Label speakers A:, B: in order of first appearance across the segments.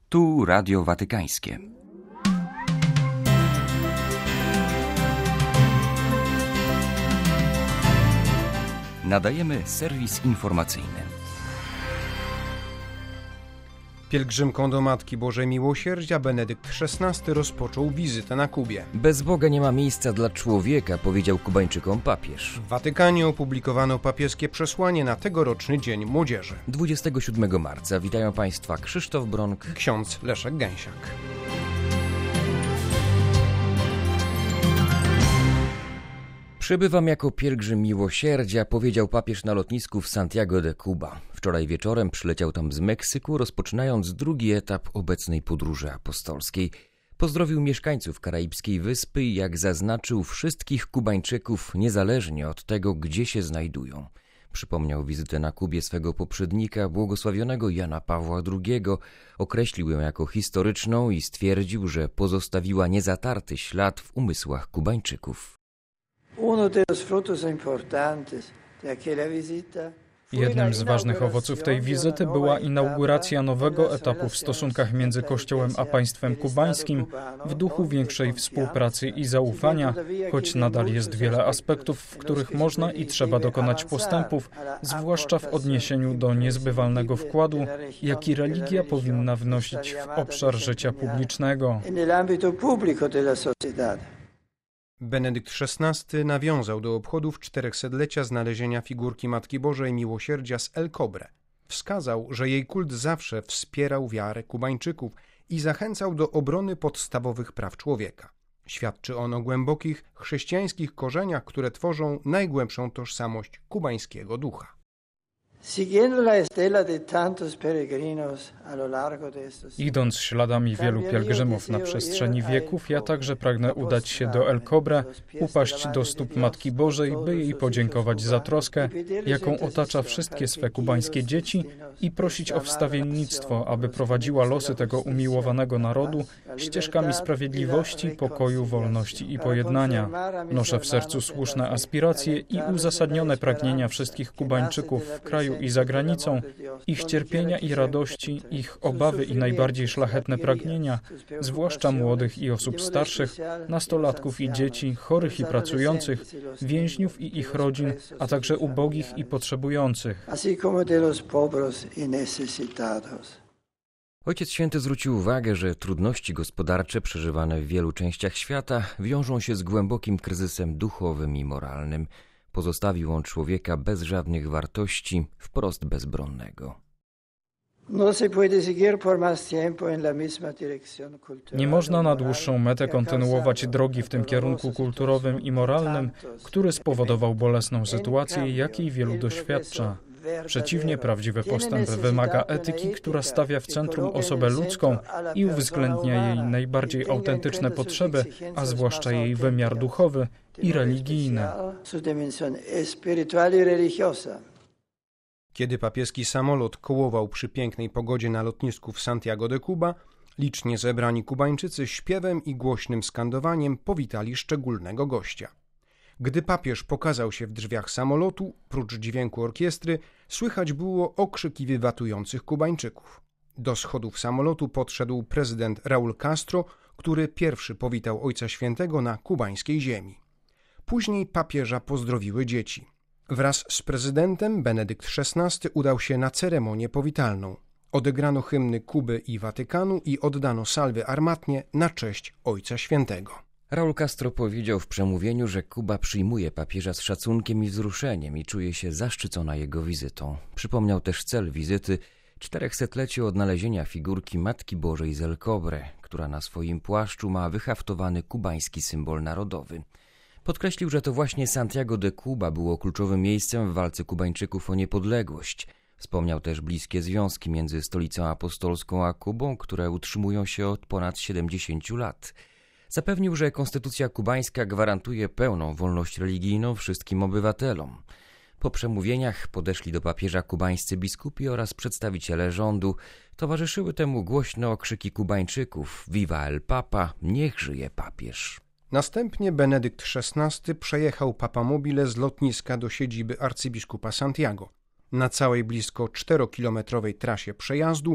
A: Tu Radio Watykańskie. Nadajemy serwis informacyjny.
B: Pielgrzymką do Matki Bożej Miłosierdzia Benedykt XVI rozpoczął wizytę na Kubie.
A: Bez Boga nie ma miejsca dla człowieka, powiedział Kubańczykom papież.
B: W Watykanie opublikowano papieskie przesłanie na tegoroczny Dzień Młodzieży.
A: 27 marca witają Państwa Krzysztof Bronk,
B: ksiądz Leszek Gęsiak.
A: Przybywam jako pielgrzym miłosierdzia, powiedział papież na lotnisku w Santiago de Cuba. Wczoraj wieczorem przyleciał tam z Meksyku, rozpoczynając drugi etap obecnej podróży apostolskiej. Pozdrowił mieszkańców karaibskiej wyspy i, jak zaznaczył, wszystkich Kubańczyków, niezależnie od tego, gdzie się znajdują. Przypomniał wizytę na Kubie swego poprzednika, błogosławionego Jana Pawła II, określił ją jako historyczną i stwierdził, że pozostawiła niezatarty ślad w umysłach Kubańczyków.
C: Jednym z ważnych owoców tej wizyty była inauguracja nowego etapu w stosunkach między Kościołem a państwem kubańskim w duchu większej współpracy i zaufania, choć nadal jest wiele aspektów, w których można i trzeba dokonać postępów, zwłaszcza w odniesieniu do niezbywalnego wkładu, jaki religia powinna wnosić w obszar życia publicznego.
B: Benedykt XVI nawiązał do obchodów 400-lecia znalezienia figurki Matki Bożej Miłosierdzia z El Cobre. Wskazał, że jej kult zawsze wspierał wiarę Kubańczyków i zachęcał do obrony podstawowych praw człowieka. Świadczy on o głębokich chrześcijańskich korzeniach, które tworzą najgłębszą tożsamość kubańskiego ducha.
C: Idąc śladami wielu pielgrzymów na przestrzeni wieków, ja także pragnę udać się do El Cobre, upaść do stóp Matki Bożej, by jej podziękować za troskę, jaką otacza wszystkie swe kubańskie dzieci i prosić o wstawiennictwo, aby prowadziła losy tego umiłowanego narodu ścieżkami sprawiedliwości, pokoju, wolności i pojednania. Noszę w sercu słuszne aspiracje i uzasadnione pragnienia wszystkich Kubańczyków w kraju i za granicą, ich cierpienia i radości, ich obawy i najbardziej szlachetne pragnienia, zwłaszcza młodych i osób starszych, nastolatków i dzieci, chorych i pracujących, więźniów i ich rodzin, a także ubogich i potrzebujących.
A: Ojciec Święty zwrócił uwagę, że trudności gospodarcze przeżywane w wielu częściach świata wiążą się z głębokim kryzysem duchowym i moralnym. Pozostawił on człowieka bez żadnych wartości, wprost bezbronnego.
C: Nie można na dłuższą metę kontynuować drogi w tym kierunku kulturowym i moralnym, który spowodował bolesną sytuację, jakiej wielu doświadcza. Przeciwnie, prawdziwy postęp wymaga etyki, która stawia w centrum osobę ludzką i uwzględnia jej najbardziej autentyczne potrzeby, a zwłaszcza jej wymiar duchowy i religijny.
B: Kiedy papieski samolot kołował przy pięknej pogodzie na lotnisku w Santiago de Cuba, licznie zebrani Kubańczycy śpiewem i głośnym skandowaniem powitali szczególnego gościa. Gdy papież pokazał się w drzwiach samolotu, prócz dźwięku orkiestry, słychać było okrzyki wywatujących Kubańczyków. Do schodów samolotu podszedł prezydent Raúl Castro, który pierwszy powitał Ojca Świętego na kubańskiej ziemi. Później papieża pozdrowiły dzieci. Wraz z prezydentem Benedykt XVI udał się na ceremonię powitalną. Odegrano hymny Kuby i Watykanu i oddano salwy armatnie na cześć Ojca Świętego.
A: Raúl Castro powiedział w przemówieniu, że Kuba przyjmuje papieża z szacunkiem i wzruszeniem i czuje się zaszczycona jego wizytą. Przypomniał też cel wizyty – 400-lecie odnalezienia figurki Matki Bożej z El Cobre, która na swoim płaszczu ma wyhaftowany kubański symbol narodowy. Podkreślił, że to właśnie Santiago de Cuba było kluczowym miejscem w walce Kubańczyków o niepodległość. Wspomniał też bliskie związki między stolicą apostolską a Kubą, które utrzymują się od ponad 70 lat. Zapewnił, że konstytucja kubańska gwarantuje pełną wolność religijną wszystkim obywatelom. Po przemówieniach podeszli do papieża kubańscy biskupi oraz przedstawiciele rządu. Towarzyszyły temu głośne okrzyki Kubańczyków: Viva el Papa, niech żyje papież.
B: Następnie Benedykt XVI przejechał papamobile z lotniska do siedziby arcybiskupa Santiago. Na całej blisko 4-kilometrowej trasie przejazdu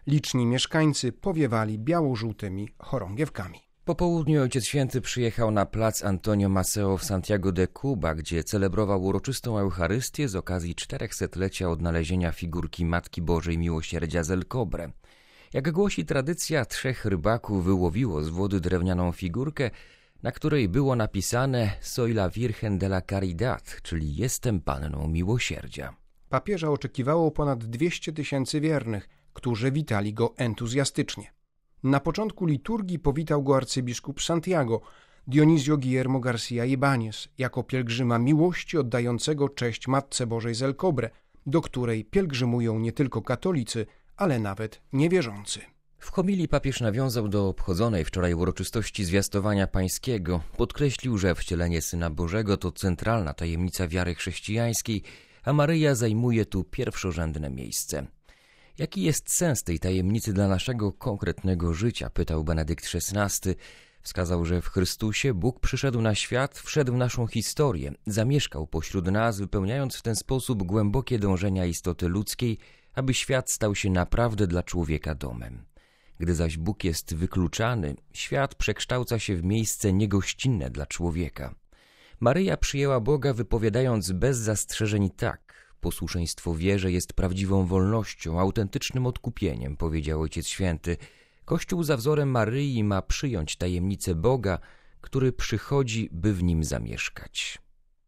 B: Liczni mieszkańcy powiewali biało-żółtymi chorągiewkami.
A: Po południu Ojciec Święty przyjechał na plac Antonio Maceo w Santiago de Cuba, gdzie celebrował uroczystą Eucharystię z okazji 400-lecia odnalezienia figurki Matki Bożej Miłosierdzia z El Cobre. Jak głosi tradycja, 3 rybaków wyłowiło z wody drewnianą figurkę, na której było napisane Soy la Virgen de la Caridad, czyli Jestem Panną Miłosierdzia.
B: Papieża oczekiwało ponad 200 000 wiernych, którzy witali go entuzjastycznie. Na początku liturgii powitał go arcybiskup Santiago, Dionisio Guillermo García Ibáñez, jako pielgrzyma miłości oddającego cześć Matce Bożej z El Cobre, do której pielgrzymują nie tylko katolicy, ale nawet niewierzący.
A: W homilii papież nawiązał do obchodzonej wczoraj uroczystości zwiastowania pańskiego. Podkreślił, że wcielenie Syna Bożego to centralna tajemnica wiary chrześcijańskiej, a Maryja zajmuje tu pierwszorzędne miejsce. Jaki jest sens tej tajemnicy dla naszego konkretnego życia? Pytał Benedykt XVI. Wskazał, że w Chrystusie Bóg przyszedł na świat, wszedł w naszą historię, zamieszkał pośród nas, wypełniając w ten sposób głębokie dążenia istoty ludzkiej, aby świat stał się naprawdę dla człowieka domem. Gdy zaś Bóg jest wykluczany, świat przekształca się w miejsce niegościnne dla człowieka. Maryja przyjęła Boga, wypowiadając bez zastrzeżeń tak: posłuszeństwo wierze jest prawdziwą wolnością, autentycznym odkupieniem, powiedział Ojciec Święty. Kościół za wzorem Maryi ma przyjąć tajemnicę Boga, który przychodzi, by w nim zamieszkać.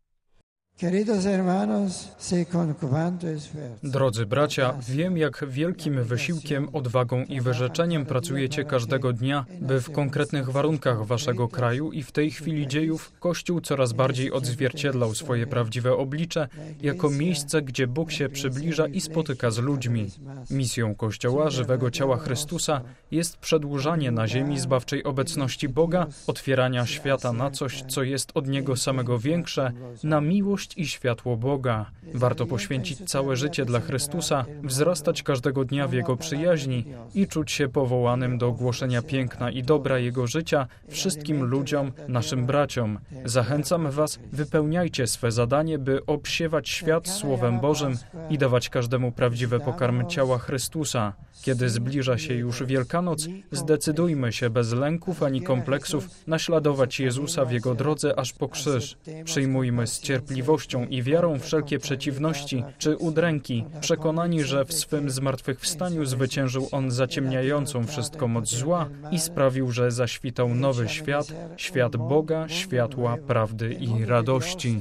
C: Drodzy bracia, wiem, jak wielkim wysiłkiem, odwagą i wyrzeczeniem pracujecie każdego dnia, by w konkretnych warunkach waszego kraju i w tej chwili dziejów Kościół coraz bardziej odzwierciedlał swoje prawdziwe oblicze jako miejsce, gdzie Bóg się przybliża i spotyka z ludźmi. Misją Kościoła, żywego ciała Chrystusa, jest przedłużanie na ziemi zbawczej obecności Boga, otwierania świata na coś, co jest od Niego samego większe, na miłość i światło Boga. Warto poświęcić całe życie dla Chrystusa, wzrastać każdego dnia w Jego przyjaźni i czuć się powołanym do głoszenia piękna i dobra Jego życia wszystkim ludziom, naszym braciom. Zachęcam was, wypełniajcie swe zadanie, by obsiewać świat Słowem Bożym i dawać każdemu prawdziwy pokarm ciała Chrystusa. Kiedy zbliża się już Wielkanoc, zdecydujmy się bez lęków ani kompleksów naśladować Jezusa w Jego drodze aż po krzyż. Przyjmujmy z cierpliwością i wiarą wszelkie przeciwności czy udręki, przekonani, że w swym zmartwychwstaniu zwyciężył On zaciemniającą wszystko moc zła i sprawił, że zaświtał nowy świat, świat Boga, światła, prawdy i radości.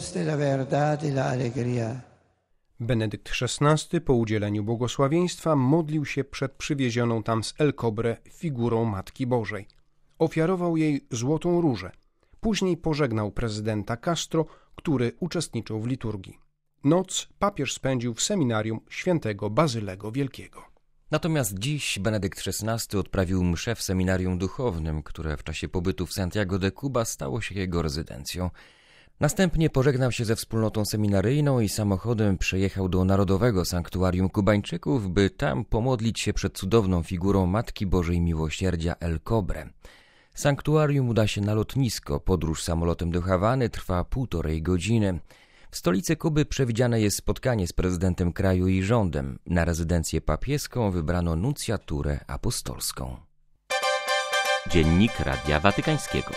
B: Benedykt XVI po udzieleniu błogosławieństwa modlił się przed przywiezioną tam z El Cobre figurą Matki Bożej. Ofiarował jej złotą różę. Później pożegnał prezydenta Castro, który uczestniczył w liturgii. Noc papież spędził w seminarium świętego Bazylego Wielkiego.
A: Natomiast dziś Benedykt XVI odprawił mszę w seminarium duchownym, które w czasie pobytu w Santiago de Cuba stało się jego rezydencją. Następnie pożegnał się ze wspólnotą seminaryjną i samochodem przejechał do Narodowego Sanktuarium Kubańczyków, by tam pomodlić się przed cudowną figurą Matki Bożej Miłosierdzia El Cobre. Sanktuarium uda się na lotnisko. Podróż samolotem do Hawany trwa 1,5 godziny. W stolicy Kuby przewidziane jest spotkanie z prezydentem kraju i rządem. Na rezydencję papieską wybrano nuncjaturę apostolską.
D: Dziennik Radia Watykańskiego.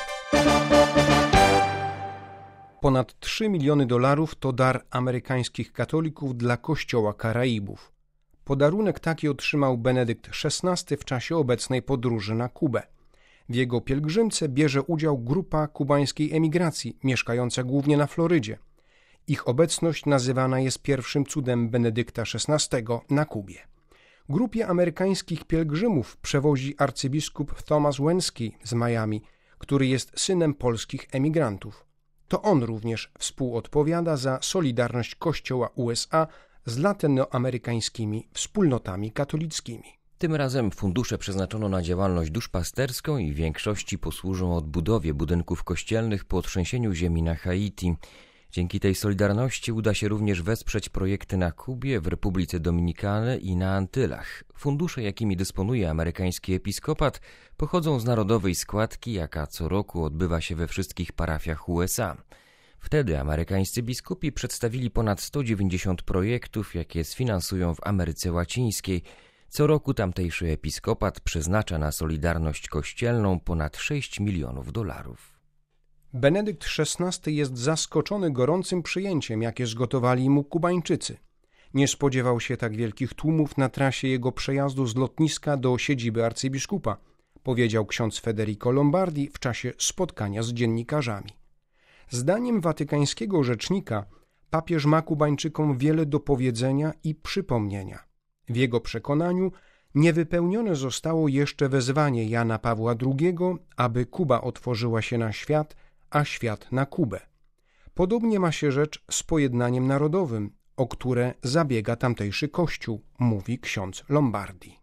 B: Ponad $3 miliony to dar amerykańskich katolików dla Kościoła Karaibów. Podarunek taki otrzymał Benedykt XVI w czasie obecnej podróży na Kubę. W jego pielgrzymce bierze udział grupa kubańskiej emigracji, mieszkająca głównie na Florydzie. Ich obecność nazywana jest pierwszym cudem Benedykta XVI na Kubie. Grupie amerykańskich pielgrzymów przewozi arcybiskup Thomas Wensky z Miami, który jest synem polskich emigrantów. To on również współodpowiada za solidarność Kościoła USA z latynoamerykańskimi wspólnotami katolickimi.
A: Tym razem fundusze przeznaczono na działalność duszpasterską i w większości posłużą odbudowie budynków kościelnych po trzęsieniu ziemi na Haiti. Dzięki tej solidarności uda się również wesprzeć projekty na Kubie, w Republice Dominikany i na Antylach. Fundusze, jakimi dysponuje amerykański episkopat, pochodzą z narodowej składki, jaka co roku odbywa się we wszystkich parafiach USA. Wtedy amerykańscy biskupi przedstawili ponad 190 projektów, jakie sfinansują w Ameryce Łacińskiej. Co roku tamtejszy episkopat przeznacza na solidarność kościelną ponad $6 milionów.
B: Benedykt XVI jest zaskoczony gorącym przyjęciem, jakie zgotowali mu Kubańczycy. Nie spodziewał się tak wielkich tłumów na trasie jego przejazdu z lotniska do siedziby arcybiskupa, powiedział ksiądz Federico Lombardi w czasie spotkania z dziennikarzami. Zdaniem watykańskiego rzecznika papież ma Kubańczykom wiele do powiedzenia i przypomnienia. W jego przekonaniu niewypełnione zostało jeszcze wezwanie Jana Pawła II, aby Kuba otworzyła się na świat, a świat na Kubę. Podobnie ma się rzecz z pojednaniem narodowym, o które zabiega tamtejszy kościół, mówi ksiądz Lombardi.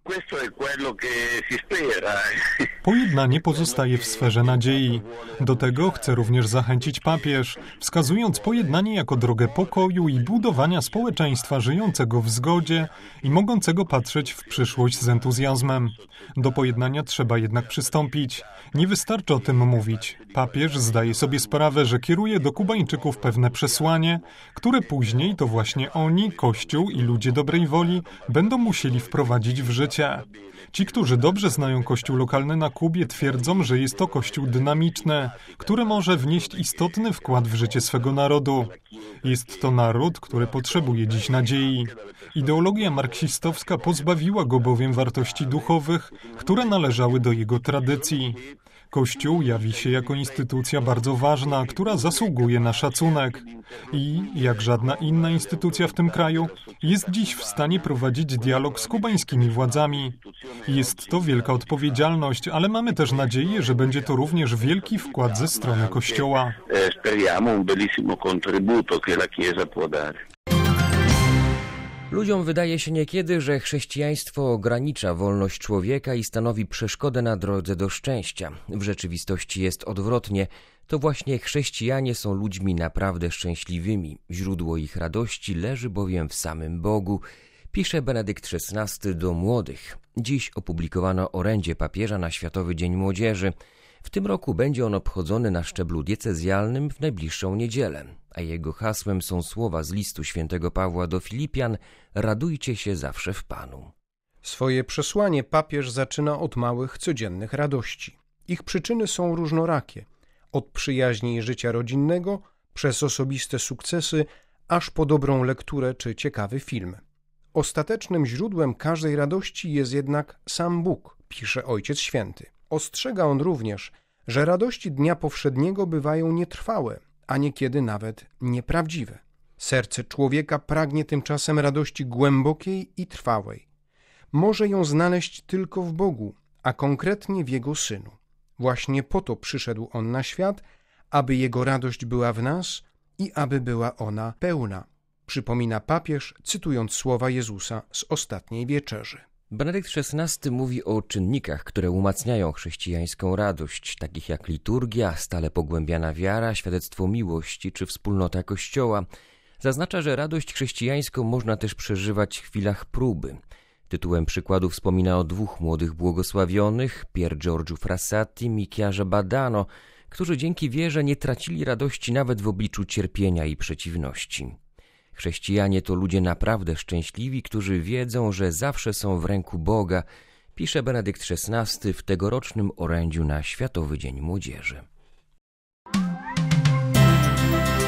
D: Pojednanie pozostaje w sferze nadziei. Do tego chce również zachęcić papież, wskazując pojednanie jako drogę pokoju i budowania społeczeństwa żyjącego w zgodzie i mogącego patrzeć w przyszłość z entuzjazmem. Do pojednania trzeba jednak przystąpić. Nie wystarczy o tym mówić. Papież zdaje sobie sprawę, że kieruje do Kubańczyków pewne przesłanie, które później to właśnie oni, Kościół i ludzie dobrej woli będą musieli wprowadzić w życie. Ci, którzy dobrze znają kościół lokalny na Kubie, twierdzą, że jest to kościół dynamiczny, który może wnieść istotny wkład w życie swego narodu. Jest to naród, który potrzebuje dziś nadziei. Ideologia marksistowska pozbawiła go bowiem wartości duchowych, które należały do jego tradycji. Kościół jawi się jako instytucja bardzo ważna, która zasługuje na szacunek i, jak żadna inna instytucja w tym kraju, jest dziś w stanie prowadzić dialog z kubańskimi władzami. Jest to wielka odpowiedzialność, ale mamy też nadzieję, że będzie to również wielki wkład ze strony Kościoła.
A: Ludziom wydaje się niekiedy, że chrześcijaństwo ogranicza wolność człowieka i stanowi przeszkodę na drodze do szczęścia. W rzeczywistości jest odwrotnie. To właśnie chrześcijanie są ludźmi naprawdę szczęśliwymi. Źródło ich radości leży bowiem w samym Bogu, pisze Benedykt XVI do młodych. Dziś opublikowano orędzie papieża na Światowy Dzień Młodzieży. W tym roku będzie on obchodzony na szczeblu diecezjalnym w najbliższą niedzielę, a jego hasłem są słowa z listu świętego Pawła do Filipian: radujcie się zawsze w Panu.
B: Swoje przesłanie papież zaczyna od małych, codziennych radości. Ich przyczyny są różnorakie, od przyjaźni i życia rodzinnego, przez osobiste sukcesy, aż po dobrą lekturę czy ciekawy film. Ostatecznym źródłem każdej radości jest jednak sam Bóg, pisze Ojciec Święty. Ostrzega on również, że radości dnia powszedniego bywają nietrwałe, a niekiedy nawet nieprawdziwe. Serce człowieka pragnie tymczasem radości głębokiej i trwałej. Może ją znaleźć tylko w Bogu, a konkretnie w Jego Synu. Właśnie po to przyszedł On na świat, aby Jego radość była w nas i aby była ona pełna, przypomina papież, cytując słowa Jezusa z ostatniej wieczerzy.
A: Benedykt XVI mówi o czynnikach, które umacniają chrześcijańską radość, takich jak liturgia, stale pogłębiana wiara, świadectwo miłości czy wspólnota Kościoła. Zaznacza, że radość chrześcijańską można też przeżywać w chwilach próby. Tytułem przykładu wspomina o dwóch młodych błogosławionych, Pier Giorgio Frassati i Chiara Badano, którzy dzięki wierze nie tracili radości nawet w obliczu cierpienia i przeciwności. Chrześcijanie to ludzie naprawdę szczęśliwi, którzy wiedzą, że zawsze są w ręku Boga, pisze Benedykt XVI w tegorocznym orędziu na Światowy Dzień Młodzieży.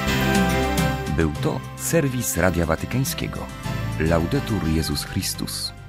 A: Był to serwis Radia Watykańskiego. Laudetur Jezus Chrystus.